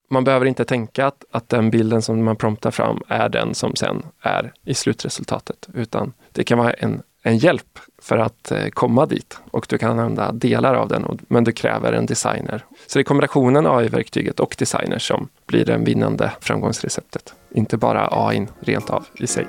Man behöver inte tänka att den bilden som man promptar fram är den som sen är i slutresultatet, utan det kan vara en hjälp för att komma dit, och du kan använda delar av den, men du kräver en designer. Så det är kombinationen AI-verktyget och designer som blir det vinnande framgångsreceptet. Inte bara AI rent av i sig.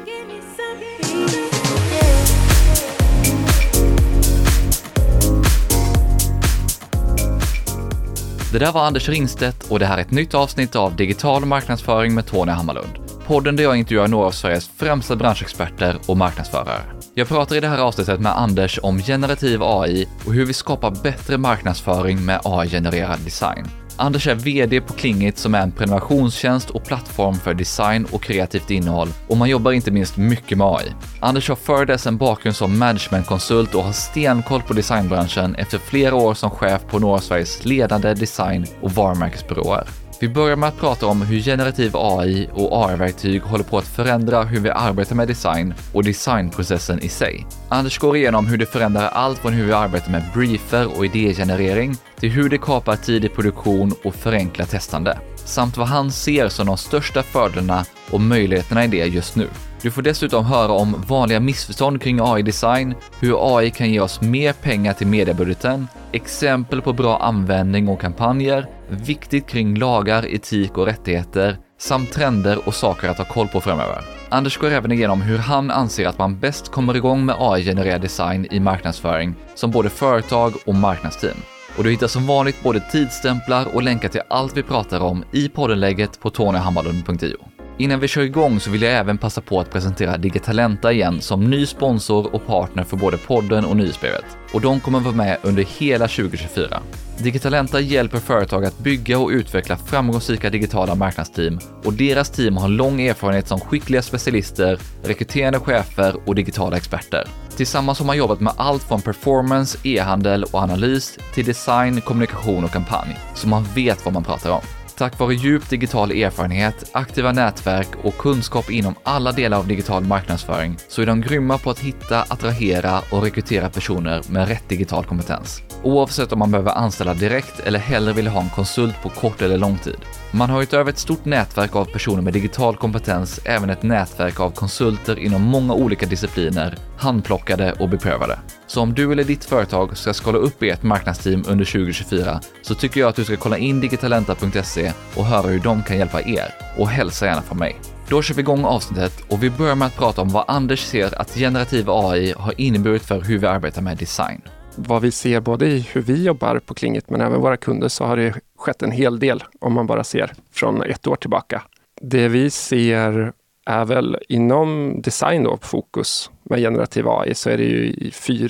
Det där var Anders Ringstedt och det här är ett nytt avsnitt av Digital marknadsföring med Tony Hammarlund. Podden där jag intervjuar några av Sveriges främsta branschexperter och marknadsförare. Jag pratar i det här avsnittet med Anders om generativ AI och hur vi skapar bättre marknadsföring med AI-genererad design. Anders är vd på Klingit som är en prenumerationstjänst och plattform för design och kreativt innehåll, och man jobbar inte minst mycket med AI. Anders har före dess en bakgrund som managementkonsult och har stenkoll på designbranschen efter flera år som chef på några av Sveriges ledande design- och varumärkesbyråer. Vi börjar med att prata om hur generativ AI och AI-verktyg håller på att förändra hur vi arbetar med design och designprocessen i sig. Anders går igenom hur det förändrar allt från hur vi arbetar med briefer och idégenerering till hur det kapar tid i produktion och förenklar testande, samt vad han ser som de största fördelarna och möjligheterna i det just nu. Du får dessutom höra om vanliga missförstånd kring AI-design, hur AI kan ge oss mer pengar till mediebudgeten, exempel på bra användning och kampanjer, viktigt kring lagar, etik och rättigheter, samt trender och saker att ha koll på framöver. Anders går även igenom hur han anser att man bäst kommer igång med AI-genererad design i marknadsföring som både företag och marknadsteam. Och du hittar som vanligt både tidsstämplar och länkar till allt vi pratar om i poddenlägget på tonyhammarlund.io. Innan vi kör igång så vill jag även passa på att presentera Digitalenta igen som ny sponsor och partner för både podden och nyhetsbrevet. Och de kommer vara med under hela 2024. Digitalenta hjälper företag att bygga och utveckla framgångsrika digitala marknadsteam, och deras team har lång erfarenhet som skickliga specialister, rekryterande chefer och digitala experter. Tillsammans har man jobbat med allt från performance, e-handel och analys till design, kommunikation och kampanj, så man vet vad man pratar om. Tack vare djup digital erfarenhet, aktiva nätverk och kunskap inom alla delar av digital marknadsföring så är de grymma på att hitta, attrahera och rekrytera personer med rätt digital kompetens. Oavsett om man behöver anställa direkt eller hellre vill ha en konsult på kort eller lång tid. Man har utöver ett stort nätverk av personer med digital kompetens även ett nätverk av konsulter inom många olika discipliner, handplockade och beprövade. Så om du eller ditt företag ska skala upp ert marknadsteam under 2024 så tycker jag att du ska kolla in digitalenta.se och höra hur de kan hjälpa er. Och hälsa gärna från mig. Då kör vi igång avsnittet och vi börjar med att prata om vad Anders ser att generativ AI har inneburit för hur vi arbetar med design. Vad vi ser både i hur vi jobbar på Klingit men även våra kunder, så har det skett en hel del om man bara ser från ett år tillbaka. Det vi ser är väl inom design då, fokus med generativ AI, så är det ju i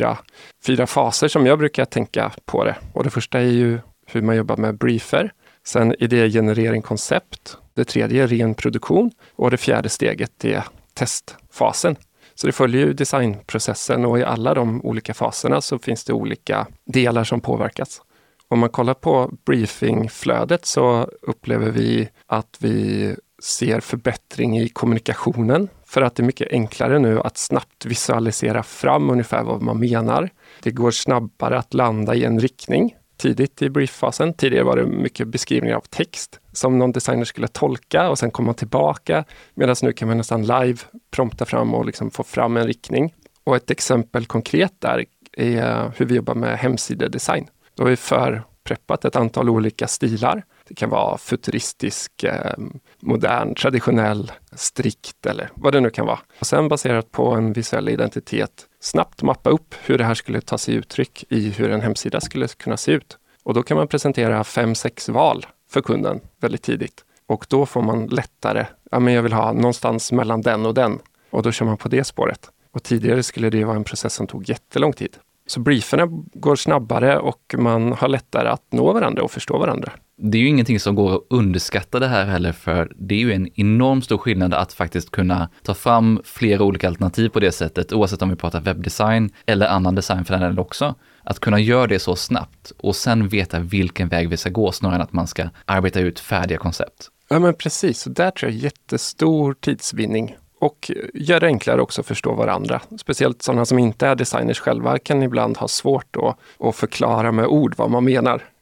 fyra faser som jag brukar tänka på det. Och det första är ju hur man jobbar med briefer. Sen idégenerering, koncept. Det tredje är ren produktion. Och det fjärde steget är testfasen. Så det följer ju designprocessen, och i alla de olika faserna så finns det olika delar som påverkas. Om man kollar på briefingflödet så upplever vi att vi ser förbättring i kommunikationen, för att det är mycket enklare nu att snabbt visualisera fram ungefär vad man menar. Det går snabbare att landa i en riktning tidigt i brieffasen. Tidigare var det mycket beskrivningar av text som någon designer skulle tolka och sen komma tillbaka, medan nu kan man nästan live prompta fram och liksom få fram en riktning. Och ett exempel konkret där är hur vi jobbar med hemsidedesign. Då har vi förpreppat ett antal olika stilar. Det kan vara futuristisk, modern, traditionell, strikt eller vad det nu kan vara. Och sen baserat på en visuell identitet snabbt mappa upp hur det här skulle ta sig uttryck i hur en hemsida skulle kunna se ut. Och då kan man presentera 5-6 val för kunden väldigt tidigt. Och då får man lättare, men jag vill ha någonstans mellan den och den. Och då kör man på det spåret. Och tidigare skulle det vara en process som tog jättelång tid. Så brieferna går snabbare och man har lättare att nå varandra och förstå varandra. Det är ju ingenting som går att underskatta det här heller, för det är ju en enorm stor skillnad att faktiskt kunna ta fram flera olika alternativ på det sättet, oavsett om vi pratar webbdesign eller annan design för den delen också. Att kunna göra det så snabbt och sen veta vilken väg vi ska gå snarare än att man ska arbeta ut färdiga koncept. Ja, men precis. Så där tror jag jättestor tidsvinning. Och gör det enklare också att förstå varandra. Speciellt sådana som inte är designers själva kan ibland ha svårt att förklara med ord vad man menar.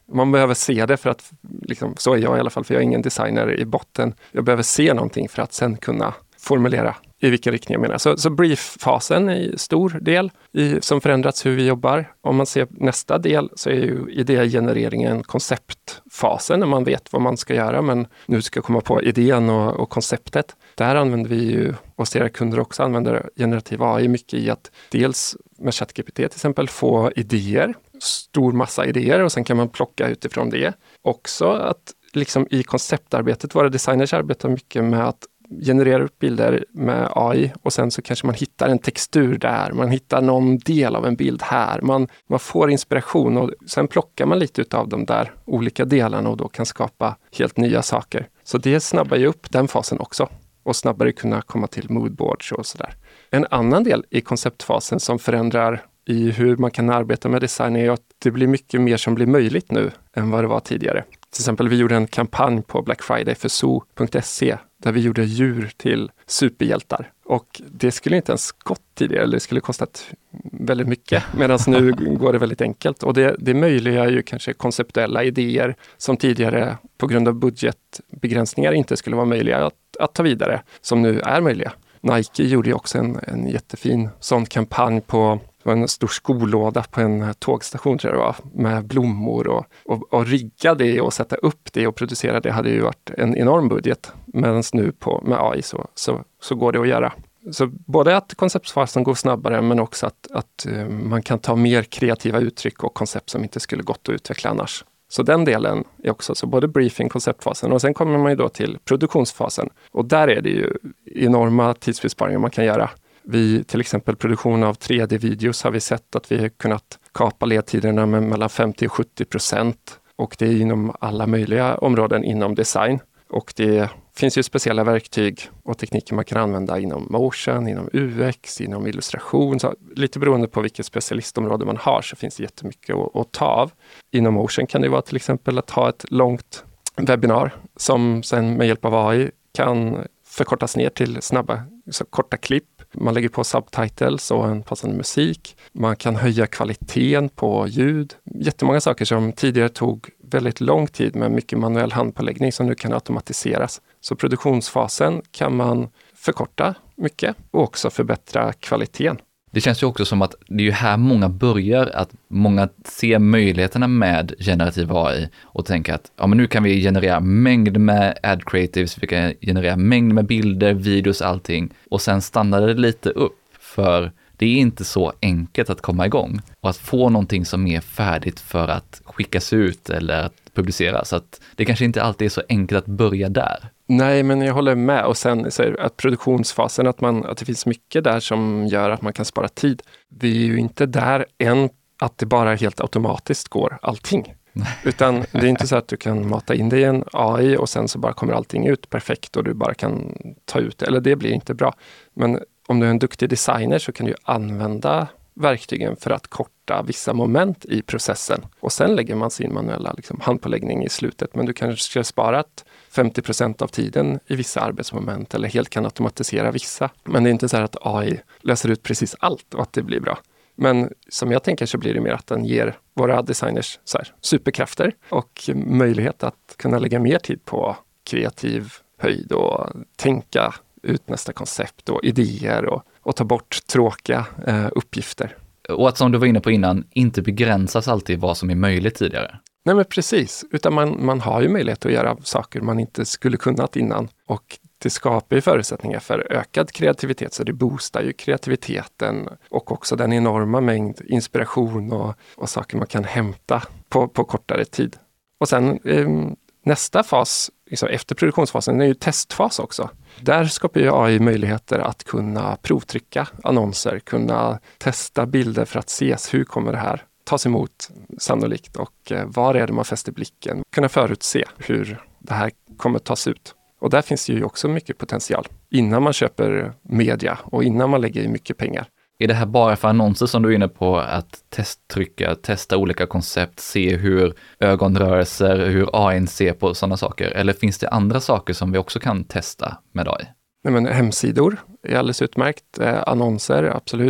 Man behöver se det för att, liksom, så är jag i alla fall, för jag är ingen designer i botten. Jag behöver se någonting för att sen kunna formulera i vilken riktning jag menar. Så brief-fasen är en stor del som förändrats hur vi jobbar. Om man ser nästa del så är ju idégenereringen konceptfasen när man vet vad man ska göra men nu ska komma på idén och konceptet. Där använder vi ju, och ser kunder också använder generativ AI mycket i att dels med ChatGPT till exempel få idéer, stor massa idéer och sen kan man plocka utifrån det. Också att liksom i konceptarbetet, våra designers arbetar mycket med att generera upp bilder med AI och sen så kanske man hittar en textur där, man hittar någon del av en bild här. Man får inspiration och sen plockar man lite utav de där olika delarna och då kan skapa helt nya saker. Så det snabbar ju upp den fasen också och snabbare kunna komma till moodboards och sådär. En annan del i konceptfasen som förändrar i hur man kan arbeta med design är att det blir mycket mer som blir möjligt nu än vad det var tidigare. Till exempel vi gjorde en kampanj på Black Friday för zoo.se där vi gjorde djur till superhjältar. Och det skulle inte ens gått tidigare, eller det skulle kostat väldigt mycket. Medan nu går det väldigt enkelt. Och det möjliggör ju kanske konceptuella idéer som tidigare på grund av budgetbegränsningar inte skulle vara möjliga att ta vidare, som nu är möjliga. Nike gjorde ju också en jättefin sån kampanj på en stor skolåda på en tågstation tror jag det var, med blommor och rigga det och sätta upp det och producera det hade ju varit en enorm budget. Medan nu med AI så går det att göra. Så både att konceptfasen går snabbare men också att man kan ta mer kreativa uttryck och koncept som inte skulle gått att utveckla annars. Så den delen är också så både briefing, konceptfasen och sen kommer man ju då till produktionsfasen. Och där är det ju enorma tidsbesparingar man kan göra. Till exempel produktion av 3D-videos har vi sett att vi har kunnat kapa ledtiderna med mellan 50-70%. Och det är inom alla möjliga områden inom design. Och det finns ju speciella verktyg och tekniker man kan använda inom motion, inom UX, inom illustration. Så lite beroende på vilket specialistområde man har så finns det jättemycket att ta av. Inom motion kan det vara till exempel att ha ett långt webbinar som sen med hjälp av AI kan förkortas ner till snabba, så korta klipp. Man lägger på subtitles och en passande musik. Man kan höja kvaliteten på ljud. Jättemånga saker som tidigare tog väldigt lång tid med mycket manuell handpåläggning som nu kan automatiseras. Så produktionsfasen kan man förkorta mycket och också förbättra kvaliteten. Det känns ju också som att det är ju här många börjar, att många ser möjligheterna med generativ AI och tänker att ja, men nu kan vi generera mängd med ad creatives, vi kan generera mängd med bilder, videos, allting. Och sen stannar det lite upp, för det är inte så enkelt att komma igång och att få någonting som är färdigt för att skickas ut eller att publiceras. Så att det kanske inte alltid är så enkelt att börja där. Nej, men jag håller med. Och sen så att produktionsfasen, att det finns mycket där som gör att man kan spara tid. Vi är ju inte där än att det bara helt automatiskt går allting. Utan det är inte så att du kan mata in det i en AI och sen så bara kommer allting ut perfekt och du bara kan ta ut det. Eller det blir inte bra. Men om du är en duktig designer så kan du använda verktygen för att korta vissa moment i processen. Och sen lägger man sin manuella handpåläggning i slutet. Men du kanske ska spara 50% av tiden i vissa arbetsmoment eller helt kan automatisera vissa. Men det är inte så här att AI löser ut precis allt och att det blir bra. Men som jag tänker så blir det mer att den ger våra designers superkrafter och möjlighet att kunna lägga mer tid på kreativ höjd och tänka ut nästa koncept och idéer och ta bort tråkiga uppgifter. Och att som du var inne på innan, inte begränsas alltid vad som är möjligt tidigare. Nej men precis, utan man har ju möjlighet att göra saker man inte skulle kunnat innan. Och det skapar ju förutsättningar för ökad kreativitet, så det boostar ju kreativiteten och också den enorma mängd inspiration och saker man kan hämta på kortare tid. Och sen nästa fas, efter produktionsfasen, är ju testfas också. Där skapar ju AI möjligheter att kunna provtrycka annonser, kunna testa bilder för att se hur kommer det här tas emot sannolikt och var är det man fäster blicken. Kunna förutse hur det här kommer tas ut. Och där finns ju också mycket potential innan man köper media och innan man lägger i mycket pengar. Är det här bara för annonser som du är inne på, att testa olika koncept, se hur ögonrörelser, hur AI ser på sådana saker? Eller finns det andra saker som vi också kan testa med AI? Nej, men hemsidor är alldeles utmärkt. Annonser, absolut.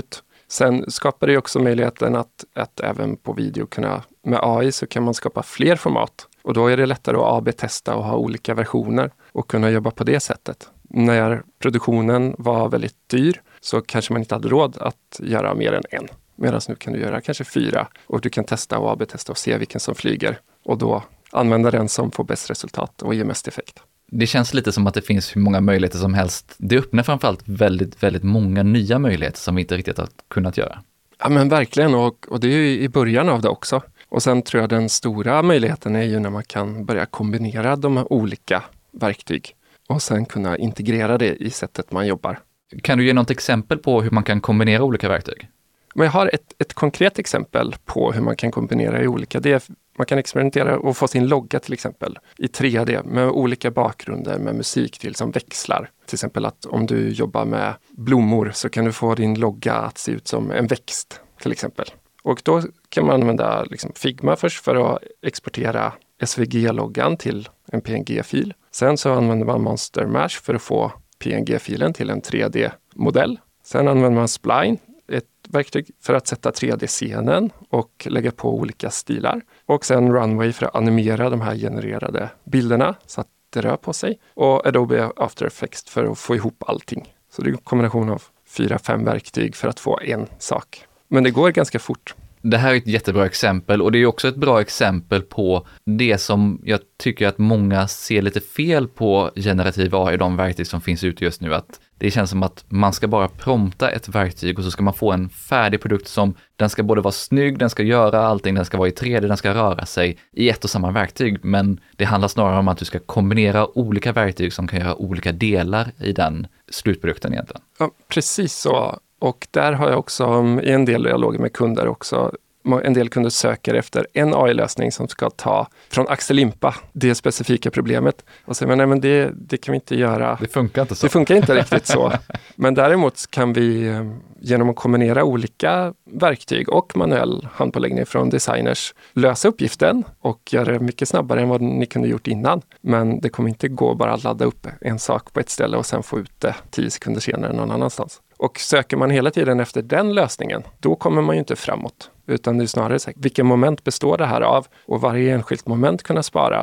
Sen skapar det också möjligheten att även på video med AI så kan man skapa fler format. Och då är det lättare att AB-testa och ha olika versioner och kunna jobba på det sättet. När produktionen var väldigt dyr så kanske man inte hade råd att göra mer än en. Medan nu kan du göra kanske 4 och du kan testa och AB-testa och se vilken som flyger. Och då använda den som får bäst resultat och ger mest effekt. Det känns lite som att det finns hur många möjligheter som helst. Det öppnar framförallt väldigt, väldigt många nya möjligheter som vi inte riktigt har kunnat göra. Ja men verkligen, och det är ju i början av det också. Och sen tror jag den stora möjligheten är ju när man kan börja kombinera de här olika verktyg och sen kunna integrera det i sättet man jobbar. Kan du ge något exempel på hur man kan kombinera olika verktyg? Men jag har ett konkret exempel på hur man kan kombinera i olika. Man kan experimentera och få sin logga till exempel i 3D med olika bakgrunder med musik till som växlar. Till exempel att om du jobbar med blommor så kan du få din logga att se ut som en växt till exempel. Och då kan man använda Figma först för att exportera SVG-loggan till en PNG-fil. Sen så använder man Monster Mash för att få PNG-filen till en 3D-modell. Sen använder man Spline, ett verktyg för att sätta 3D-scenen och lägga på olika stilar. Och sen Runway för att animera de här genererade bilderna så att det rör på sig. Och Adobe After Effects för att få ihop allting. Så det är en kombination av 4-5 verktyg för att få en sak. Men det går ganska fort. Det här är ett jättebra exempel och det är också ett bra exempel på det som jag tycker att många ser lite fel på generativ AI, de verktyg som finns ute just nu. Att det känns som att man ska bara prompta ett verktyg och så ska man få en färdig produkt som den ska både vara snygg, den ska göra allting, den ska vara i 3D, den ska röra sig i ett och samma verktyg. Men det handlar snarare om att du ska kombinera olika verktyg som kan göra olika delar i den slutprodukten egentligen. Ja, precis så. Och där har jag också i en del dialoger med kunder också, en del kunder söker efter en AI-lösning som ska ta från axellimpa det specifika problemet. Och säger nej men det kan vi inte göra. Det funkar inte så. Det funkar inte riktigt så. Men däremot kan vi genom att kombinera olika verktyg och manuell handpåläggning från designers lösa uppgiften och göra det mycket snabbare än vad ni kunde gjort innan. Men det kommer inte gå bara att ladda upp en sak på ett ställe och sen få ut det 10 sekunder senare någon annanstans. Och söker man hela tiden efter den lösningen, då kommer man ju inte framåt. Utan det är snarare så här, vilken moment består det här av? Och varje enskilt moment kunna spara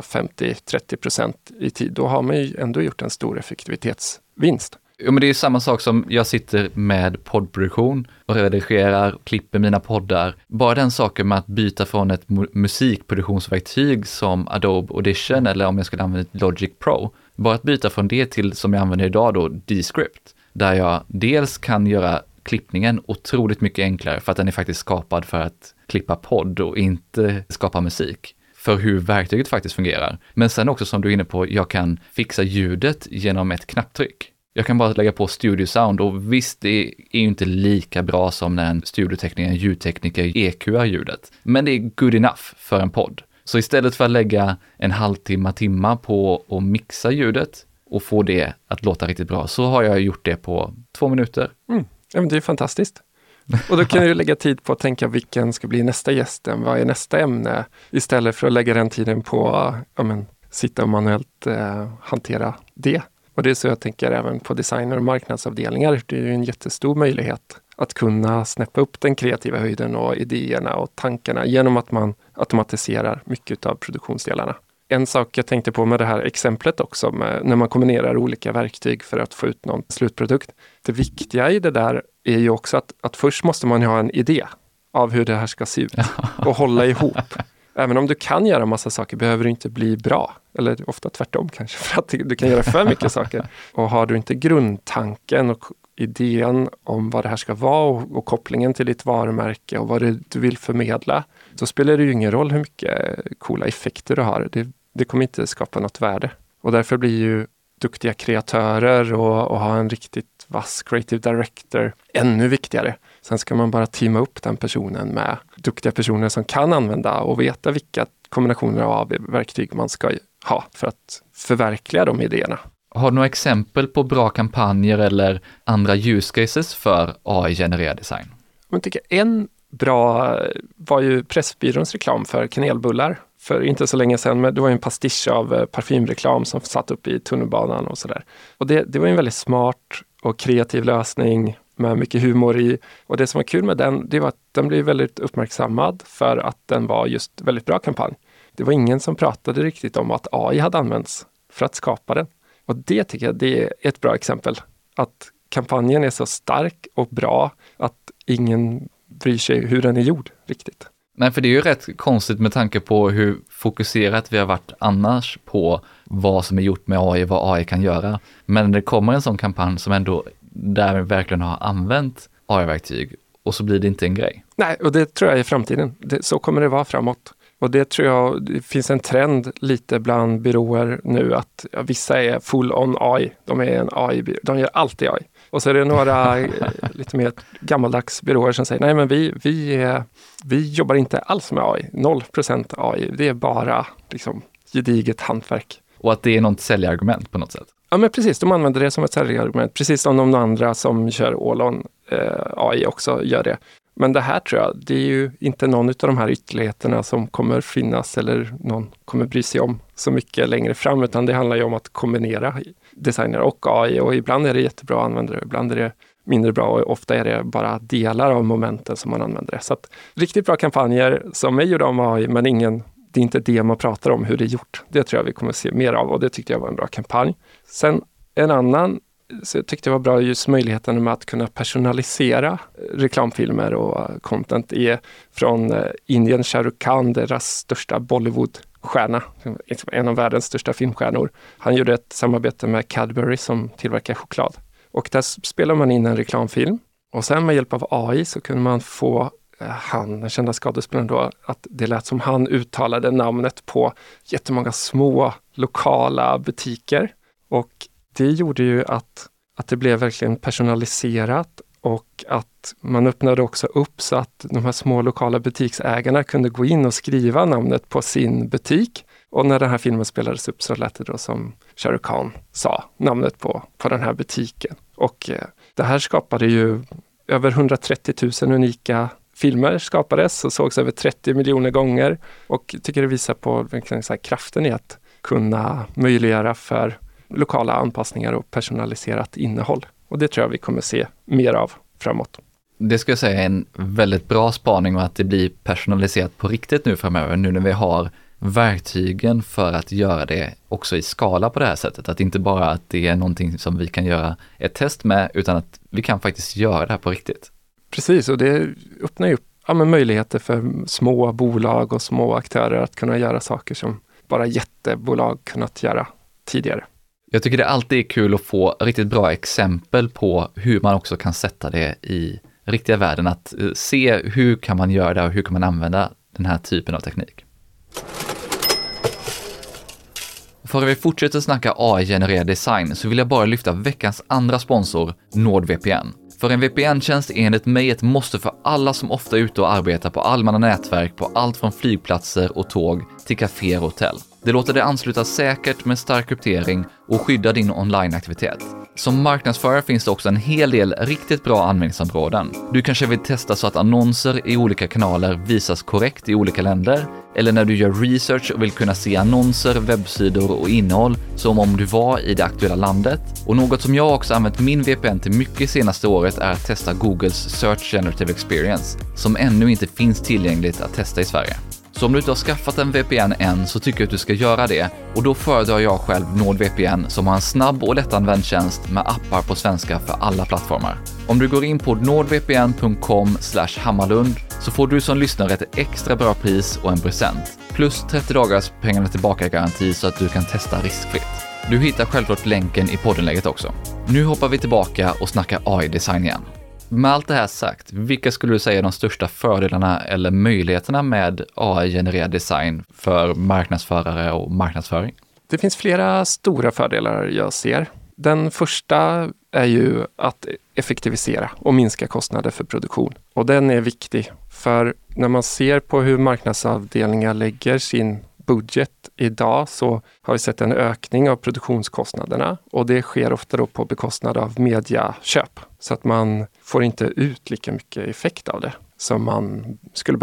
50-30% i tid. Då har man ju ändå gjort en stor effektivitetsvinst. Jo, men det är samma sak som jag sitter med poddproduktion och redigerar och klipper mina poddar. Bara den saken med att byta från ett musikproduktionsverktyg som Adobe Audition eller om jag skulle använda Logic Pro. Bara att byta från det till som jag använder idag då, Descript. Där jag dels kan göra klippningen otroligt mycket enklare för att den är faktiskt skapad för att klippa podd och inte skapa musik. För hur verktyget faktiskt fungerar. Men sen också som du är inne på, jag kan fixa ljudet genom ett knapptryck. Jag kan bara lägga på Studio Sound och visst, det är ju inte lika bra som när en studiotekniker, en ljudtekniker EQar ljudet. Men det är good enough för en podd. Så istället för att lägga en timma på att mixa ljudet och få det att låta riktigt bra så har jag gjort det på 2 minuter. Ja, men det är fantastiskt. Och då kan du lägga tid på att tänka vilken ska bli nästa gästen, vad är nästa ämne? Istället för att lägga den tiden på sitta och manuellt hantera det. Och det är så jag tänker även på designer- och marknadsavdelningar. Det är ju en jättestor möjlighet att kunna snäppa upp den kreativa höjden och idéerna och tankarna genom att man automatiserar mycket av produktionsdelarna. En sak jag tänkte på med det här exemplet också, när man kombinerar olika verktyg för att få ut någon slutprodukt. Det viktiga i det där är ju också att först måste man ha en idé av hur det här ska se ut och hålla ihop. Även om du kan göra massa saker behöver du inte bli bra. Eller ofta tvärtom kanske, för att du kan göra för mycket saker. Och har du inte grundtanken och idén om vad det här ska vara och kopplingen till ditt varumärke och vad du vill förmedla, så spelar det ju ingen roll hur mycket coola effekter du har. Det kommer inte skapa något värde. Och därför blir ju duktiga kreatörer och ha en riktigt vass creative director ännu viktigare. Sen ska man bara teama upp den personen med duktiga personer som kan använda och veta vilka kombinationer av verktyg man ska ha för att förverkliga de idéerna. Har du några exempel på bra kampanjer eller andra use cases för AI-genererad design? Jag tycker en bra var ju Pressbyråns reklam för kanelbullar. För inte så länge sedan, men det var en pastisch av parfymreklam som satt upp i tunnelbanan och sådär. Och det var en väldigt smart och kreativ lösning med mycket humor i. Och det som var kul med den, det var att den blev väldigt uppmärksammad för att den var just väldigt bra kampanj. Det var ingen som pratade riktigt om att AI hade använts för att skapa den. Och det tycker jag det är ett bra exempel. Att kampanjen är så stark och bra att ingen bryr sig hur den är gjord riktigt. Nej, för det är ju rätt konstigt med tanke på hur fokuserat vi har varit annars på vad som är gjort med AI, vad AI kan göra. Men när det kommer en sån kampanj som ändå där vi verkligen har använt AI-verktyg och så blir det inte en grej. Nej, och det tror jag är framtiden. Så kommer det vara framåt. Och det tror jag, det finns en trend lite bland byråer nu att vissa är full on AI. De är en AI-byrå. De gör alltid AI. Och så är det några lite mer gammaldags byråer som säger nej men vi jobbar inte alls med AI. 0% AI. Det är bara liksom gediget hantverk. Och att det är något säljargument på något sätt. Ja men precis, de använder det som ett säljargument. Precis som de andra som kör all-on AI också gör det. Men det här tror jag, det är ju inte någon av de här ytterligheterna som kommer finnas eller någon kommer bry sig om så mycket längre fram, utan det handlar ju om att kombinera designer och AI, och ibland är det jättebra att använda det, ibland är det mindre bra och ofta är det bara delar av momenten som man använder det. Så att riktigt bra kampanjer som är gjorda av AI, men det är inte det man pratar om hur det är gjort. Det tror jag vi kommer se mer av och det tyckte jag var en bra kampanj. Sen en annan, så jag tyckte det var bra just möjligheten med att kunna personalisera reklamfilmer och content är från Indien, Shah Rukh Khan, deras största Bollywood-stjärna, en av världens största filmstjärnor. Han gjorde ett samarbete med Cadbury som tillverkar choklad. Och där spelar man in en reklamfilm och sen med hjälp av AI så kunde man få den kända skådespelaren då, att det lät som han uttalade namnet på jättemånga små lokala butiker. Och det gjorde ju att det blev verkligen personaliserat och att man öppnade också upp så att de här små lokala butiksägarna kunde gå in och skriva namnet på sin butik. Och när den här filmen spelades upp så lät det då som Shah Rukh Khan sa namnet på den här butiken. Och det här skapade ju över 130 000 unika filmer skapades och sågs över 30 miljoner gånger. Och jag tycker det visar på verkligen så här kraften i att kunna möjliggöra för lokala anpassningar och personaliserat innehåll. Och det tror jag vi kommer se mer av framåt. Det ska jag säga är en väldigt bra spaning och att det blir personaliserat på riktigt nu framöver, nu när vi har verktygen för att göra det också i skala på det här sättet. Att inte bara att det är någonting som vi kan göra ett test med, utan att vi kan faktiskt göra det här på riktigt. Precis, och det öppnar ju upp möjligheter för små bolag och små aktörer att kunna göra saker som bara jättebolag kunnat göra tidigare. Jag tycker det alltid är kul att få riktigt bra exempel på hur man också kan sätta det i riktiga världen. Att se hur kan man göra det och hur kan man använda den här typen av teknik. För att vi fortsätter snacka AI-genererad design så vill jag bara lyfta veckans andra sponsor, NordVPN. För en VPN-tjänst är enligt mig ett måste för alla som ofta är ute och arbetar på allmänna nätverk på allt från flygplatser och tåg till kaféer och hotell. Det låter dig ansluta säkert med stark kryptering och skydda din online-aktivitet. Som marknadsförare finns det också en hel del riktigt bra användningsområden. Du kanske vill testa så att annonser i olika kanaler visas korrekt i olika länder, eller när du gör research och vill kunna se annonser, webbsidor och innehåll som om du var i det aktuella landet. Och något som jag också använt min VPN till mycket senaste året är att testa Googles Search Generative Experience, som ännu inte finns tillgängligt att testa i Sverige. Så om du inte har skaffat en VPN än så tycker jag att du ska göra det, och då föredrar jag själv NordVPN som har en snabb och lättanvänd tjänst med appar på svenska för alla plattformar. Om du går in på nordvpn.com/hammarlund så får du som lyssnare ett extra bra pris och en present, plus 30 dagars pengarna tillbaka-garanti så att du kan testa riskfritt. Du hittar självklart länken i poddenläget också. Nu hoppar vi tillbaka och snackar AI-design igen. Med allt det här sagt, vilka skulle du säga är de största fördelarna eller möjligheterna med AI-genererad design för marknadsförare och marknadsföring? Det finns flera stora fördelar jag ser. Den första är ju att effektivisera och minska kostnader för produktion. Och den är viktig, för när man ser på hur marknadsavdelningar lägger sin budget idag så har vi sett en ökning av produktionskostnaderna, och det sker ofta då på bekostnad av mediaköp, så att man får inte ut lika mycket effekt av det som man skulle behöva.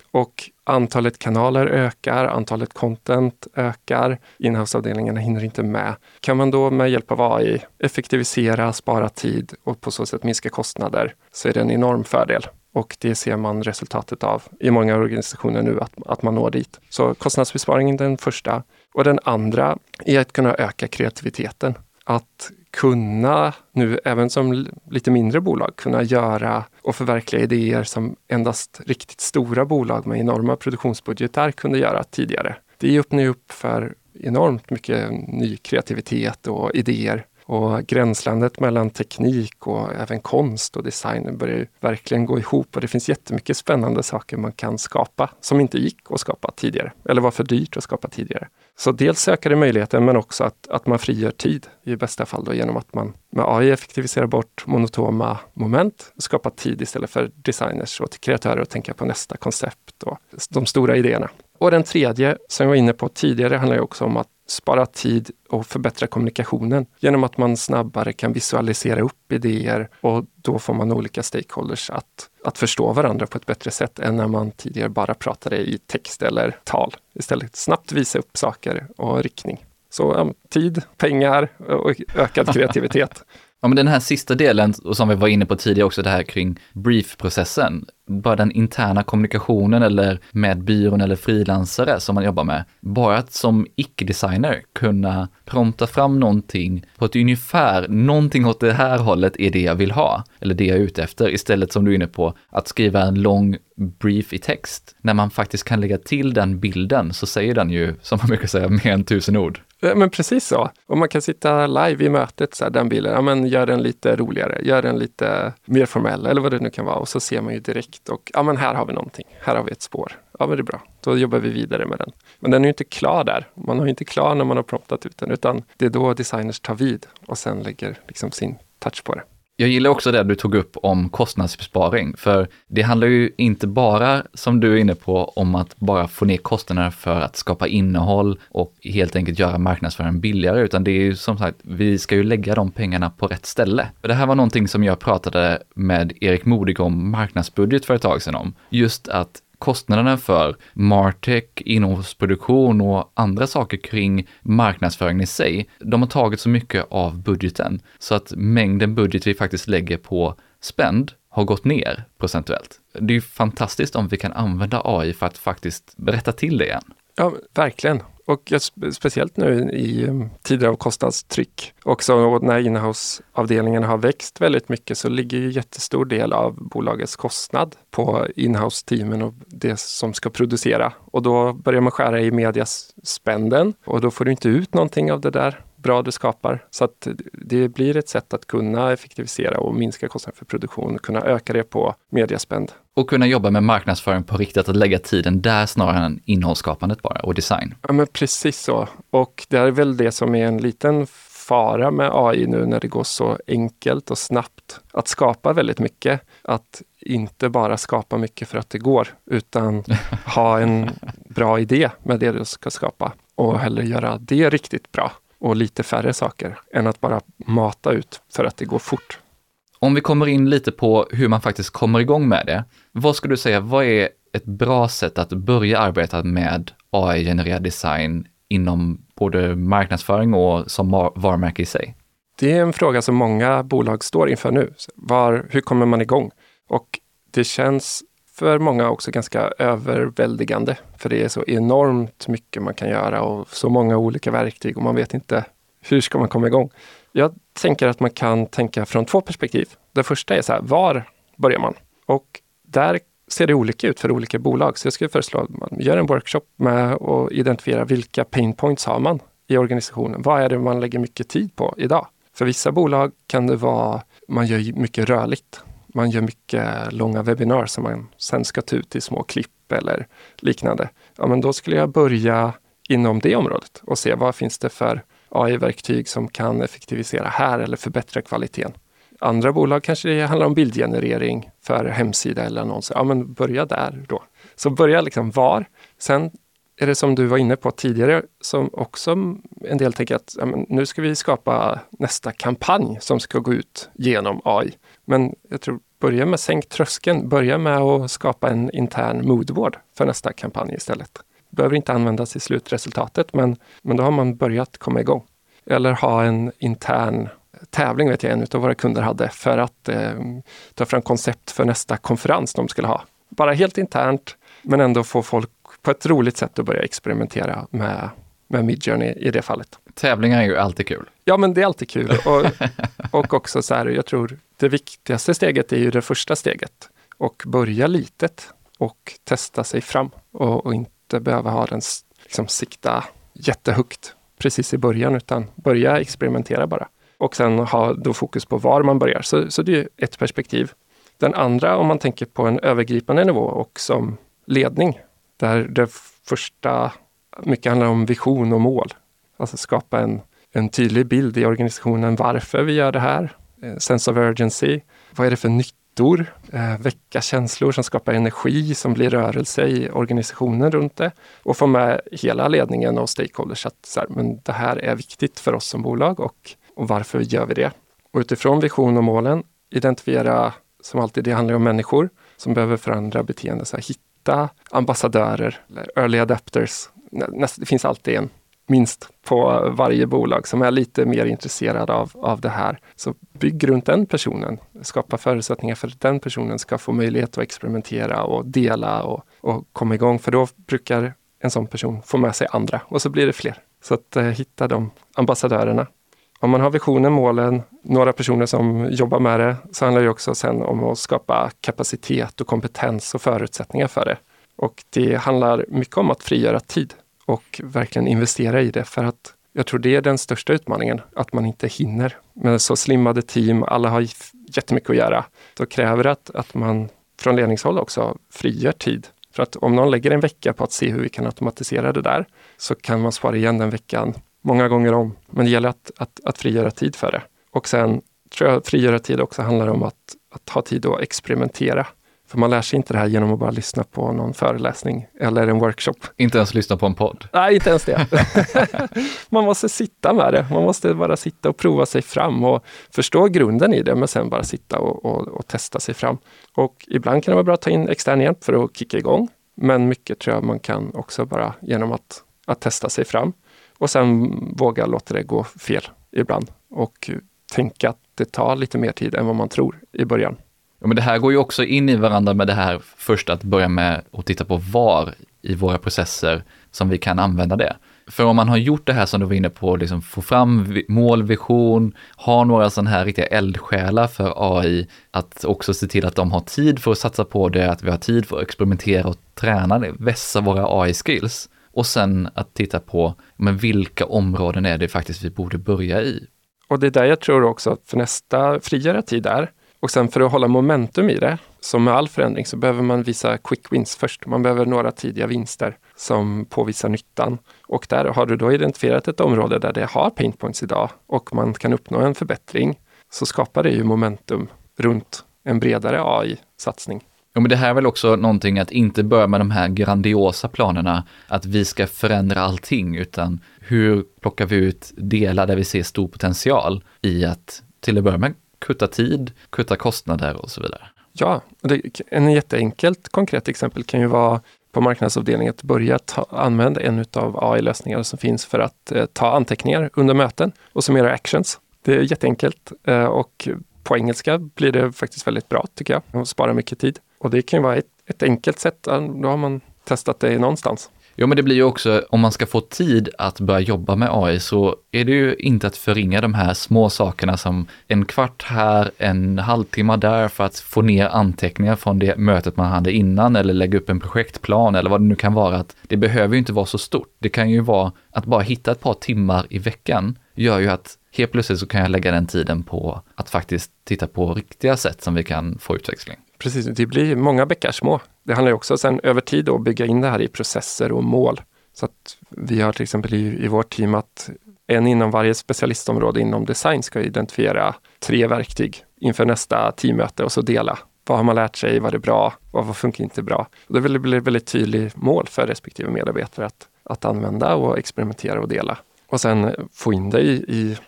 Och antalet kanaler ökar, antalet content ökar, inhouse-avdelningarna hinner inte med. Kan man då med hjälp av AI effektivisera, spara tid och på så sätt minska kostnader, så är det en enorm fördel. Och det ser man resultatet av i många organisationer nu, att man når dit. Så kostnadsbesparingen är den första. Och den andra är att kunna öka kreativiteten. Att kunna nu, även som lite mindre bolag, kunna göra och förverkliga idéer som endast riktigt stora bolag med enorma produktionsbudgetar kunde göra tidigare. Det öppnar ju upp för enormt mycket ny kreativitet och idéer. Och gränslandet mellan teknik och även konst och design börjar ju verkligen gå ihop. Och det finns jättemycket spännande saker man kan skapa som inte gick att skapa tidigare. Eller var för dyrt att skapa tidigare. Så dels ökar det möjligheten, men också att man frigör tid i bästa fall då, genom att man med AI effektiviserar bort monotoma moment och skapar tid istället för designers och kreatörer att tänka på nästa koncept och de stora idéerna. Och den tredje som jag var inne på tidigare handlar ju också om att spara tid och förbättra kommunikationen genom att man snabbare kan visualisera upp idéer, och då får man olika stakeholders att förstå varandra på ett bättre sätt än när man tidigare bara pratade i text eller tal. Istället snabbt visa upp saker och riktning. Så tid, pengar och ökad kreativitet. Ja, men den här sista delen, och som vi var inne på tidigare också, det här kring briefprocessen, bara den interna kommunikationen eller med byrån eller frilansare som man jobbar med, bara att som icke-designer kunna prompta fram någonting på ett ungefär, någonting åt det här hållet är det jag vill ha, eller det jag är ute efter, istället som du är inne på, att skriva en lång brief i text. När man faktiskt kan lägga till den bilden så säger den ju, som man brukar säga, mer än 1000 ord. Men precis så. Och man kan sitta live i mötet, så här, den bilden, ja, men gör den lite roligare, gör den lite mer formell eller vad det nu kan vara. Och så ser man ju direkt och ja, men här har vi någonting, här har vi ett spår. Ja, men det är bra. Då jobbar vi vidare med den. Men den är ju inte klar där. Man har ju inte klar när man har promptat ut den, utan det är då designers tar vid och sen lägger liksom sin touch på det. Jag gillar också det du tog upp om kostnadsbesparing, för det handlar ju inte bara, som du är inne på, om att bara få ner kostnaderna för att skapa innehåll och helt enkelt göra marknadsföringen billigare, utan det är ju som sagt, vi ska ju lägga de pengarna på rätt ställe. För det här var någonting som jag pratade med Erik Modig om marknadsbudget för ett tag sedan om. Just att kostnaderna för martech, innehållsproduktion och andra saker kring marknadsföringen i sig, de har tagit så mycket av budgeten så att mängden budget vi faktiskt lägger på spend har gått ner procentuellt. Det är ju fantastiskt om vi kan använda AI för att faktiskt berätta till det igen. Ja, verkligen. Och speciellt nu i tider av kostnadstryck. Också när inhouse-avdelningen har växt väldigt mycket så ligger ju jättestor del av bolagets kostnad på inhouse-teamen och det som ska producera. Och då börjar man skära i mediaspänden och då får du inte ut någonting av det där bra du skapar. Så att det blir ett sätt att kunna effektivisera och minska kostnaden för produktion och kunna öka det på mediaspänd. Och kunna jobba med marknadsföring på riktigt, att lägga tiden där snarare än innehållsskapandet bara och design. Ja, men precis så. Och det är väl det som är en liten fara med AI nu när det går så enkelt och snabbt att skapa väldigt mycket. Att inte bara skapa mycket för att det går, utan ha en bra idé med det du ska skapa och hellre göra det riktigt bra och lite färre saker än att bara mata ut för att det går fort. Om vi kommer in lite på hur man faktiskt kommer igång med det, vad skulle du säga, vad är ett bra sätt att börja arbeta med AI-genererad design inom både marknadsföring och som varumärke i sig? Det är en fråga som många bolag står inför nu. Hur kommer man igång? Och det känns för många också ganska överväldigande, för det är så enormt mycket man kan göra och så många olika verktyg och man vet inte hur ska man komma igång. Jag tänker att man kan tänka från 2 perspektiv. Det första är så här, var börjar man? Och där ser det olika ut för olika bolag. Så jag skulle föreslå att man gör en workshop med att identifiera vilka pain points har man i organisationen. Vad är det man lägger mycket tid på idag? För vissa bolag kan det vara, man gör mycket rörligt. Man gör mycket långa webbinar som man sen ska ta ut i små klipp eller liknande. Ja, men då skulle jag börja inom det området och se vad finns det för AI-verktyg som kan effektivisera här eller förbättra kvaliteten. Andra bolag kanske det handlar om bildgenerering för hemsida eller annonser. Ja, men börja där då. Så börja liksom var. Sen är det som du var inne på tidigare, som också en del tänker att ja, men nu ska vi skapa nästa kampanj som ska gå ut genom AI. Men jag tror börja med sänk tröskeln, börja med att skapa en intern moodboard för nästa kampanj istället. Behöver inte användas i slutresultatet, men då har man börjat komma igång. Eller ha en intern tävling, vet jag, en av våra kunder hade, för att ta fram koncept för nästa konferens de skulle ha. Bara helt internt, men ändå få folk på ett roligt sätt att börja experimentera med Midjourney i det fallet. Tävlingar är ju alltid kul. Ja, men det är alltid kul. Och också så här, jag tror det viktigaste steget är ju det första steget. Och börja litet och testa sig fram. Och inte behöva ha den liksom sikta jättehögt precis i början, utan börja experimentera bara. Och sen ha då fokus på var man börjar. Så det är ett perspektiv. Den andra, om man tänker på en övergripande nivå och som ledning, där det första mycket handlar om vision och mål. Alltså skapa en tydlig bild i organisationen varför vi gör det här. Sense of urgency. Vad är det för nyttor? Väcka känslor som skapar energi, som blir rörelse i organisationen runt det. Och få med hela ledningen och stakeholders att så här, men det här är viktigt för oss som bolag och varför gör vi det? Och utifrån vision och målen identifiera, som alltid det handlar om människor som behöver förändra beteende. Så här, hitta ambassadörer eller early adapters. Det finns alltid minst på varje bolag som är lite mer intresserad av det här. Så bygg runt den personen. Skapa förutsättningar för att den personen ska få möjlighet att experimentera och dela och komma igång. För då brukar en sån person få med sig andra och så blir det fler. Så att hitta de ambassadörerna. Om man har visionen, målen, några personer som jobbar med det, så handlar det också sen om att skapa kapacitet och kompetens och förutsättningar för det. Och det handlar mycket om att frigöra tid och verkligen investera i det, för att jag tror det är den största utmaningen, att man inte hinner. Med så slimmade team, alla har jättemycket att göra. Då kräver det att man från ledningshåll också frigör tid. För att om någon lägger en vecka på att se hur vi kan automatisera det där, så kan man spara igen den veckan många gånger om. Men det gäller att frigöra tid för det. Och sen tror jag att frigöra tid också handlar om att ha tid att experimentera. För man lär sig inte det här genom att bara lyssna på någon föreläsning eller en workshop. Inte ens lyssna på en podd? Nej, inte ens det. Man måste sitta med det. Man måste bara sitta och prova sig fram och förstå grunden i det, men sen bara sitta och testa sig fram. Och ibland kan det vara bra att ta in extern hjälp för att kicka igång. Men mycket tror jag man kan också bara genom att testa sig fram. Och sen våga låta det gå fel ibland. Och tänka att det tar lite mer tid än vad man tror i början. Ja, men det här går ju också in i varandra med det här först att börja med att titta på var i våra processer som vi kan använda det. För om man har gjort det här som du var inne på, liksom få fram mål, vision, ha några sådana här riktiga eldsjälar för AI, att också se till att de har tid för att satsa på det, att vi har tid för att experimentera och träna det, vässa våra AI-skills. Och sen att titta på men vilka områden är det faktiskt vi borde börja i. Och det är där jag tror också att för nästa frigöra tid där. Och sen för att hålla momentum i det, som med all förändring, så behöver man visa quick wins först. Man behöver några tidiga vinster som påvisar nyttan. Och där har du då identifierat ett område där det har pain points idag och man kan uppnå en förbättring, så skapar det ju momentum runt en bredare AI-satsning. Ja, men det här är väl också någonting att inte börja med de här grandiosa planerna, att vi ska förändra allting, utan hur plockar vi ut delar där vi ser stor potential i att till att börja med kutta tid, kutta kostnader och så vidare. Ja, en jätteenkelt konkret exempel kan ju vara på marknadsavdelningen att börja använda en av AI-lösningar som finns för att ta anteckningar under möten och summera actions. Det är jätteenkelt och på engelska blir det faktiskt väldigt bra, tycker jag, och sparar mycket tid. Och det kan ju vara ett enkelt sätt, då har man testat det någonstans. Ja, men det blir ju också, om man ska få tid att börja jobba med AI, så är det ju inte att förringa de här små sakerna som en kvart här, en halvtimme där för att få ner anteckningar från det mötet man hade innan, eller lägga upp en projektplan eller vad det nu kan vara. Att det behöver ju inte vara så stort. Det kan ju vara att bara hitta ett par timmar i veckan gör ju att helt plötsligt så kan jag lägga den tiden på att faktiskt titta på riktiga sätt som vi kan få utväxling. Precis, det blir många bäckar små. Det handlar ju också sen över tid att bygga in det här i processer och mål. Så att vi har till exempel i vårt team att en inom varje specialistområde inom design ska identifiera 3 verktyg inför nästa teammöte och så dela. Vad har man lärt sig? Vad är bra? Vad funkar inte bra? Och det blir ett väldigt tydligt mål för respektive medarbetare att använda och experimentera och dela. Och sen få in det i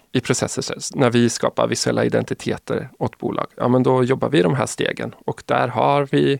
i processer. När vi skapar visuella identiteter åt bolag, ja men då jobbar vi i de här stegen. Och där har vi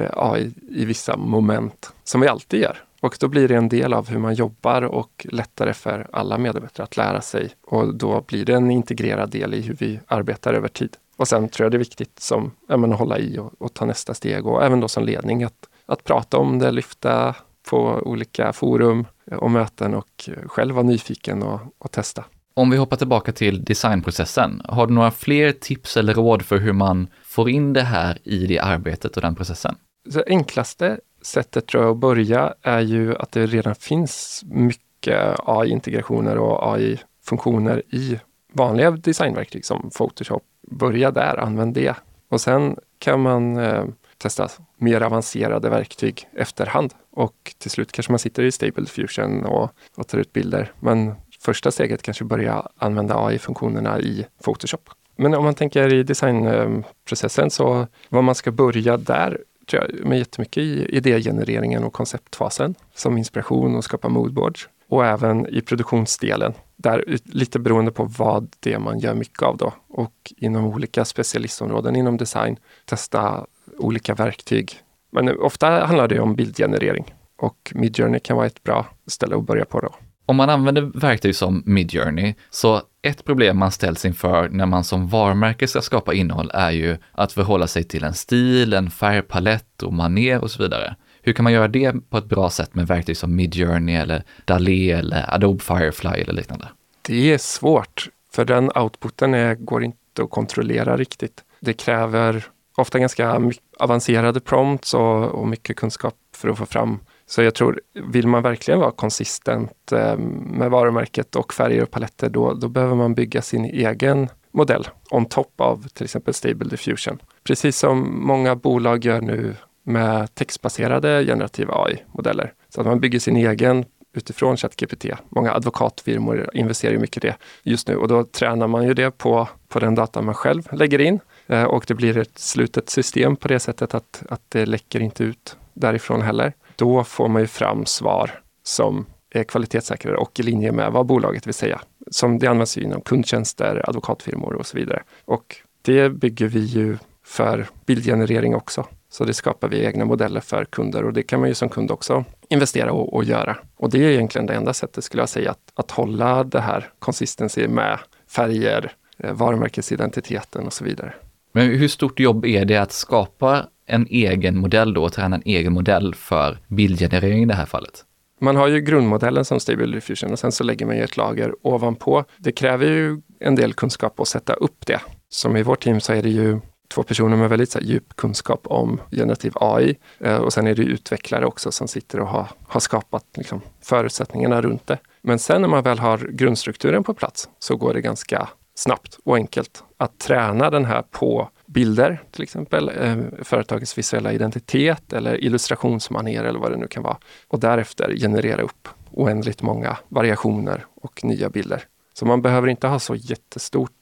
AI i vissa moment som vi alltid gör. Och då blir det en del av hur man jobbar och lättare för alla medarbetare att lära sig. Och då blir det en integrerad del i hur vi arbetar över tid. Och sen tror jag det är viktigt som att hålla i och ta nästa steg. Och även då som ledning att prata om det, lyfta på olika forum och möten och själv vara nyfiken och testa. Om vi hoppar tillbaka till designprocessen, har du några fler tips eller råd för hur man får in det här i det arbetet och den processen? Det enklaste sättet tror jag att börja är ju att det redan finns mycket AI-integrationer och AI-funktioner i vanliga designverktyg som Photoshop. Börja där, använd det. Och sen kan man testa mer avancerade verktyg efterhand. Och till slut kanske man sitter i Stable Diffusion och tar ut bilder. Men första steget kanske börja använda AI-funktionerna i Photoshop. Men om man tänker i designprocessen så vad man ska börja där tror jag med jättemycket i idégenereringen och konceptfasen som inspiration och skapa moodboards. Och även i produktionsdelen där lite beroende på vad det man gör mycket av då. Och inom olika specialistområden inom design testa olika verktyg. Men ofta handlar det om bildgenerering och Midjourney kan vara ett bra ställe att börja på då. Om man använder verktyg som Midjourney, så ett problem man ställs inför när man som varumärke ska skapa innehåll är ju att förhålla sig till en stil, en färgpalett och manér och så vidare. Hur kan man göra det på ett bra sätt med verktyg som Midjourney eller DALL-E eller Adobe Firefly eller liknande? Det är svårt, för den outputen går inte att kontrollera riktigt. Det kräver ofta ganska avancerade prompts och mycket kunskap för att få fram. Så jag tror, vill man verkligen vara konsistent med varumärket och färger och paletter, då behöver man bygga sin egen modell on top av till exempel Stable Diffusion. Precis som många bolag gör nu med textbaserade generativa AI-modeller. Så att man bygger sin egen utifrån ChatGPT. Många advokatfirmor investerar ju mycket i det just nu och då tränar man ju det på den data man själv lägger in och det blir ett slutet system på det sättet att det läcker inte ut därifrån heller. Då får man ju fram svar som är kvalitetssäkrare och i linje med vad bolaget vill säga. Som det används inom kundtjänster, advokatfirmor och så vidare. Och det bygger vi ju för bildgenerering också. Så det skapar vi egna modeller för kunder och det kan man ju som kund också investera och göra. Och det är egentligen det enda sättet skulle jag säga att hålla det här consistency med färger, varumärkesidentiteten och så vidare. Men hur stort jobb är det att skapa en egen modell då och träna en egen modell för bildgenerering i det här fallet? Man har ju grundmodellen som Stable Diffusion och sen så lägger man ju ett lager ovanpå. Det kräver ju en del kunskap att sätta upp det. Som i vårt team så är det ju 2 personer med väldigt djup kunskap om generativ AI och sen är det utvecklare också som sitter och har skapat liksom förutsättningarna runt det. Men sen när man väl har grundstrukturen på plats så går det ganska snabbt och enkelt att träna den här på bilder, till exempel företagets visuella identitet eller illustrationsmanér eller vad det nu kan vara. Och därefter generera upp oändligt många variationer och nya bilder. Så man behöver inte ha så jättestort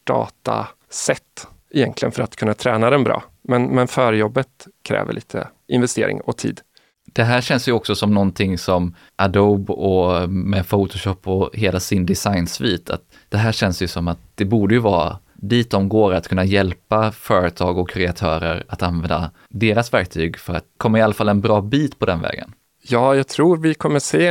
dataset egentligen för att kunna träna den bra. Men förjobbet kräver lite investering och tid. Det här känns ju också som någonting som Adobe och med Photoshop och hela sin designsvit, att det här känns ju som att det borde ju vara dit de går att kunna hjälpa företag och kreatörer att använda deras verktyg för att komma i alla fall en bra bit på den vägen. Ja, jag tror vi kommer se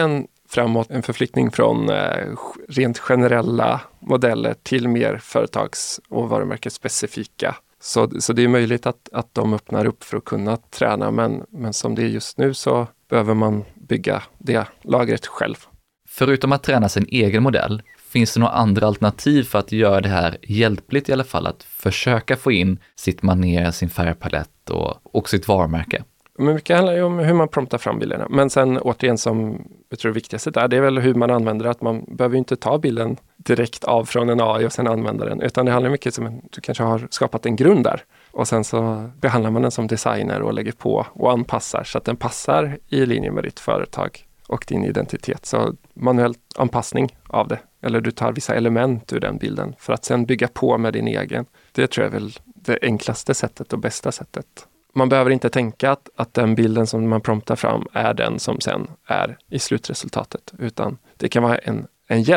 en förflyttning från rent generella modeller till mer företags- och varumärkesspecifika. Så det är möjligt att de öppnar upp för att kunna träna, men som det är just nu så behöver man bygga det lagret själv. Förutom att träna sin egen modell, finns det några andra alternativ för att göra det här hjälpligt i alla fall? Att försöka få in sitt manér, sin färgpalett och sitt varumärke? Men mycket handlar ju om hur man promptar fram bilderna. Men sen återigen som jag tror det viktigaste där, det är väl hur man använder det. Att man behöver inte ta bilden direkt av från en AI och sen använda den. Utan det handlar mycket om att du kanske har skapat en grund där. Och sen så behandlar man den som designer och lägger på och anpassar så att den passar i linje med ditt företag och din identitet. Så manuell anpassning av det. Eller du tar vissa element ur den bilden för att sen bygga på med din egen. Det tror jag är väl det enklaste sättet och bästa sättet. Man behöver inte tänka att den bilden som man promptar fram är den som sen är i slutresultatet. Utan det kan vara en hjälp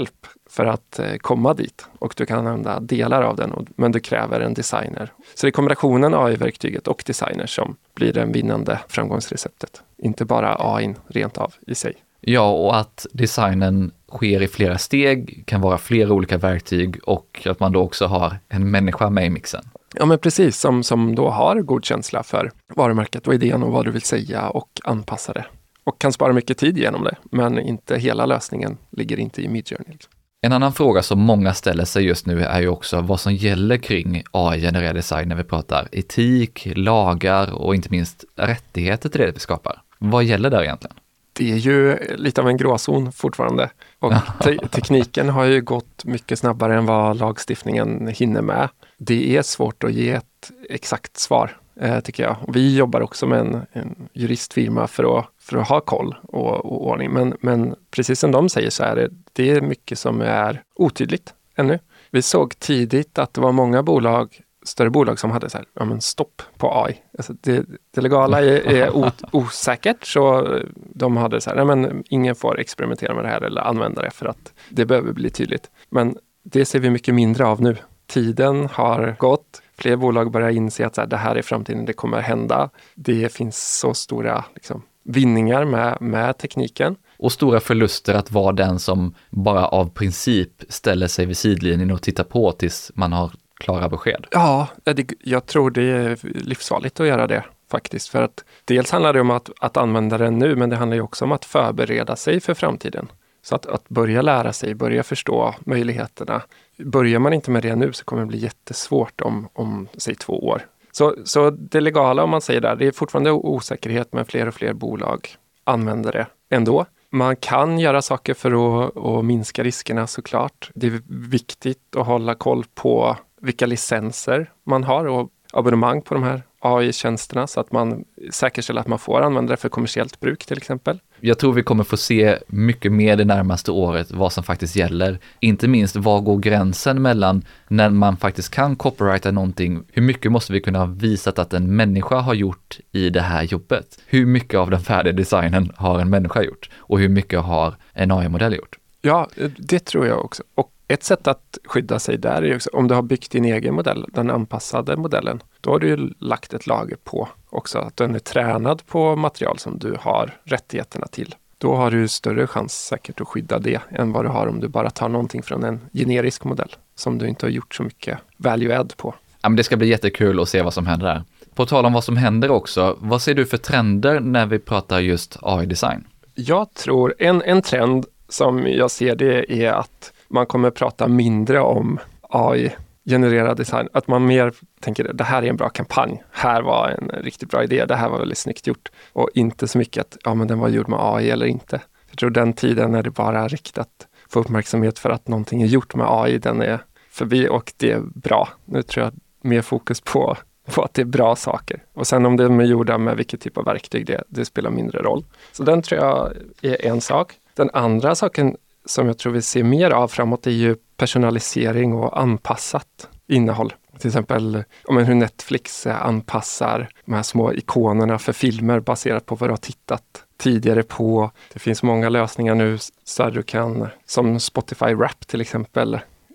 för att komma dit. Och du kan använda delar av den, men du kräver en designer. Så det är kombinationen AI-verktyget och designer som blir det vinnande framgångsreceptet. Inte bara AI rent av i sig. Ja, och att designen sker i flera steg, kan vara flera olika verktyg och att man då också har en människa med i mixen. Ja, men precis, som då har god känsla för varumärket och idén och vad du vill säga och anpassa det. Och kan spara mycket tid genom det, men inte hela lösningen ligger inte i Midjourney. En annan fråga som många ställer sig just nu är ju också vad som gäller kring AI-genererad design när vi pratar etik, lagar och inte minst rättigheter till det vi skapar. Vad gäller där egentligen? Det är ju lite av en gråzon fortfarande. Och tekniken har ju gått mycket snabbare än vad lagstiftningen hinner med. Det är svårt att ge ett exakt svar, tycker jag. Vi jobbar också med en juristfirma för att ha koll och ordning. Men precis som de säger så är det är mycket som är otydligt ännu. Vi såg tidigt att det var många större bolag som hade så här, stopp på AI. Alltså det legala är osäkert, så de hade så här, ingen får experimentera med det här eller använda det för att det behöver bli tydligt. Men det ser vi mycket mindre av nu. Tiden har gått. Fler bolag börjar inse att så här, det här är framtiden, det kommer hända. Det finns så stora vinningar med tekniken. Och stora förluster att vara den som bara av princip ställer sig vid sidlinjen och tittar på tills man har klara besked. Ja, jag tror det är livsfarligt att göra det faktiskt. För att dels handlar det om att använda den nu, men det handlar ju också om att förbereda sig för framtiden. Så att börja lära sig, börja förstå möjligheterna. Börjar man inte med det nu så kommer det bli jättesvårt om säg 2 år. Så det legala, om man säger där, det är fortfarande osäkerhet, men fler och fler bolag använder det ändå. Man kan göra saker för att minska riskerna såklart. Det är viktigt att hålla koll på vilka licenser man har och abonnemang på de här AI-tjänsterna så att man säkerställer att man får använda det för kommersiellt bruk till exempel. Jag tror vi kommer få se mycket mer det närmaste året vad som faktiskt gäller. Inte minst, var går gränsen mellan när man faktiskt kan copyrighta någonting? Hur mycket måste vi kunna ha visat att en människa har gjort i det här jobbet? Hur mycket av den färdiga designen har en människa gjort? Och hur mycket har en AI-modell gjort? Ja, det tror jag också. Och ett sätt att skydda sig där är också, om du har byggt din egen modell, den anpassade modellen, då har du ju lagt ett lager på också, att den är tränad på material som du har rättigheterna till. Då har du större chans säkert att skydda det än vad du har om du bara tar någonting från en generisk modell som du inte har gjort så mycket value add på. Ja, men det ska bli jättekul att se vad som händer där. På tal om vad som händer också, vad ser du för trender när vi pratar just AI-design? Jag tror en trend som jag ser, det är att man kommer prata mindre om AI-genererad design. Att man mer tänker, det här är en bra kampanj. Här var en riktigt bra idé. Det här var väldigt snyggt gjort. Och inte så mycket att men den var gjord med AI eller inte. Jag tror den tiden när det bara är riktat för uppmärksamhet för att någonting är gjort med AI, den är förbi och det är bra. Nu tror jag mer fokus på att det är bra saker. Och sen om de är gjorda med vilket typ av verktyg det spelar mindre roll. Så den tror jag är en sak. Den andra saken som jag tror vi ser mer av framåt är ju personalisering och anpassat innehåll. Till exempel hur Netflix anpassar de här små ikonerna för filmer baserat på vad du har tittat tidigare på. Det finns många lösningar nu så att du kan, som Spotify Wrap till exempel,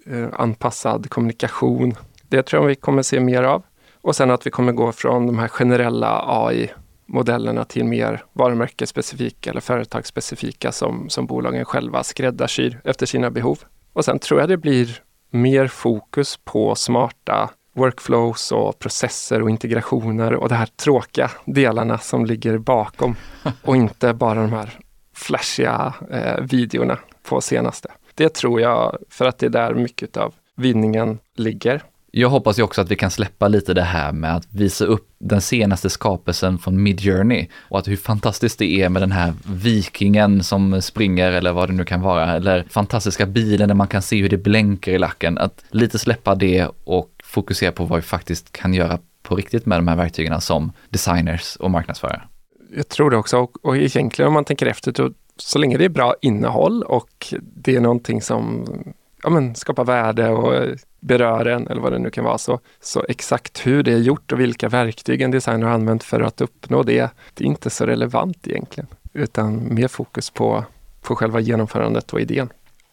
anpassad kommunikation. Det tror jag vi kommer se mer av. Och sen att vi kommer gå från de här generella AI-modellerna till mer varumärkesspecifika eller företagsspecifika som bolagen själva skräddarsyr efter sina behov. Och sen tror jag det blir mer fokus på smarta workflows och processer och integrationer och de här tråkiga delarna som ligger bakom och inte bara de här flashiga videorna på senaste. Det tror jag, för att det är där mycket av vinningen ligger. Jag hoppas ju också att vi kan släppa lite det här med att visa upp den senaste skapelsen från Midjourney och att hur fantastiskt det är med den här vikingen som springer eller vad det nu kan vara, eller fantastiska bilen där man kan se hur det blänker i lacken. Att lite släppa det och fokusera på vad vi faktiskt kan göra på riktigt med de här verktygen som designers och marknadsförare. Jag tror det också, och egentligen om man tänker efter, så länge det är bra innehåll och det är någonting som skapar värde och berör en eller vad det nu kan vara, så exakt hur det är gjort och vilka verktyg en designer har använt för att uppnå det är inte så relevant egentligen, utan mer fokus på själva genomförandet och idén.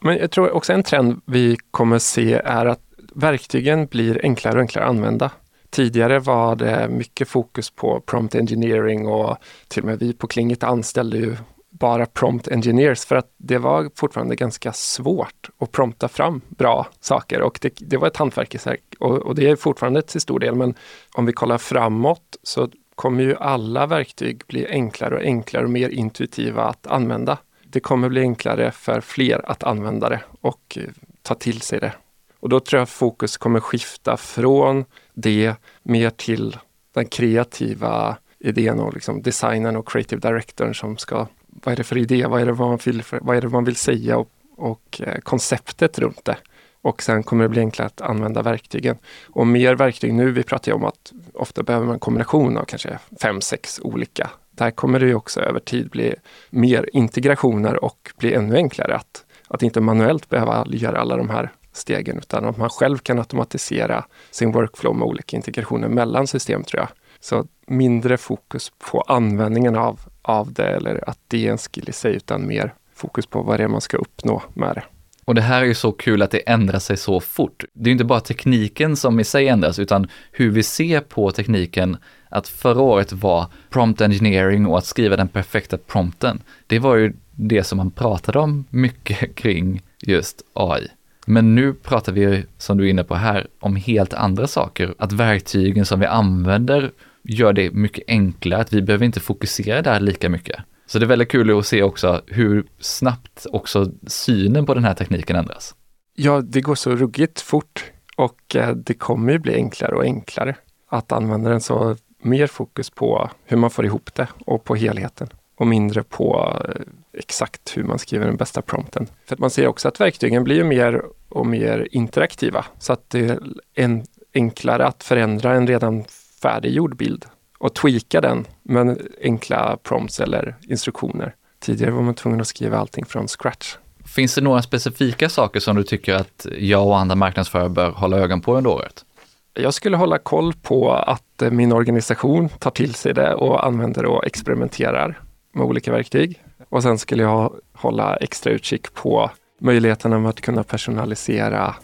Men jag tror också en trend vi kommer se är att verktygen blir enklare och enklare att använda. Tidigare var det mycket fokus på prompt engineering och till och med vi på Klingit anställde ju bara prompt engineers för att det var fortfarande ganska svårt att prompta fram bra saker och det var ett hantverk och det är fortfarande till stor del, men om vi kollar framåt så kommer ju alla verktyg bli enklare och enklare och mer intuitiva att använda. Det kommer bli enklare för fler att använda det och ta till sig det. Och då tror jag fokus kommer skifta från det mer till den kreativa idén och liksom designen och creative directorn som ska, vad är det för idé, vad är det man vill säga och konceptet runt det. Och sen kommer det bli enklare att använda verktygen. Och mer verktyg nu, vi pratar ju om att ofta behöver man en kombination av kanske 5-6 olika. Där kommer det ju också över tid bli mer integrationer och bli ännu enklare att inte manuellt behöva göra alla de här stegen utan att man själv kan automatisera sin workflow med olika integrationer mellan system tror jag. Så mindre fokus på användningen av det eller att det är en skill i sig utan mer fokus på vad det är man ska uppnå med det. Och det här är ju så kul att det ändrar sig så fort. Det är inte bara tekniken som i sig ändras utan hur vi ser på tekniken. Att förra året var prompt engineering och att skriva den perfekta prompten. Det var ju det som man pratade om mycket kring just AI. Men nu pratar vi, som du är inne på här, om helt andra saker. Att verktygen som vi använder gör det mycket enklare. Att vi behöver inte fokusera där lika mycket. Så det är väldigt kul att se också hur snabbt också synen på den här tekniken ändras. Ja, det går så ruggigt fort och det kommer ju bli enklare och enklare att använda den, så mer fokus på hur man får ihop det och på helheten och mindre på exakt hur man skriver den bästa prompten. För att man ser också att verktygen blir ju mer och mer interaktiva så att det är enklare att förändra en redan färdiggjord bild och tweaka den med enkla prompts eller instruktioner. Tidigare var man tvungen att skriva allting från scratch. Finns det några specifika saker som du tycker att jag och andra marknadsförare bör hålla ögon på under året? Jag skulle hålla koll på att min organisation tar till sig det och använder och experimenterar med olika verktyg. Och sen skulle jag hålla extra utkik på möjligheterna med att kunna personalisera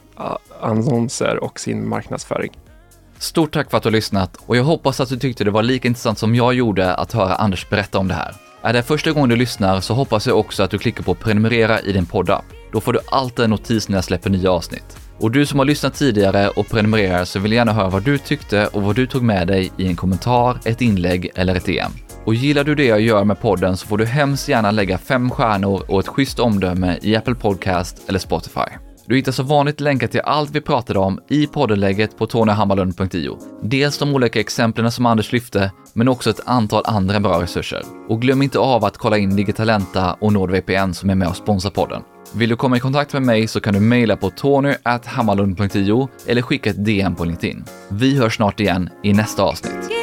annonser och sin marknadsföring. Stort tack för att du har lyssnat och jag hoppas att du tyckte det var lika intressant som jag gjorde att höra Anders berätta om det här. Är det första gången du lyssnar så hoppas jag också att du klickar på prenumerera i din poddapp. Då får du alltid en notis när jag släpper nya avsnitt. Och du som har lyssnat tidigare och prenumererar så vill jag gärna höra vad du tyckte och vad du tog med dig i en kommentar, ett inlägg eller ett DM. Och gillar du det jag gör med podden så får du hemskt gärna lägga 5 stjärnor och ett schysst omdöme i Apple Podcast eller Spotify. Du hittar så vanligt länkar till allt vi pratade om i poddenlägget på tonyhammarlund.io. Dels de olika exemplen som Anders lyfte, men också ett antal andra bra resurser. Och glöm inte av att kolla in Digitalenta och NordVPN som är med och sponsrar podden. Vill du komma i kontakt med mig så kan du mejla på tony@hammarlund.io eller skicka ett DM på LinkedIn. Vi hörs snart igen i nästa avsnitt.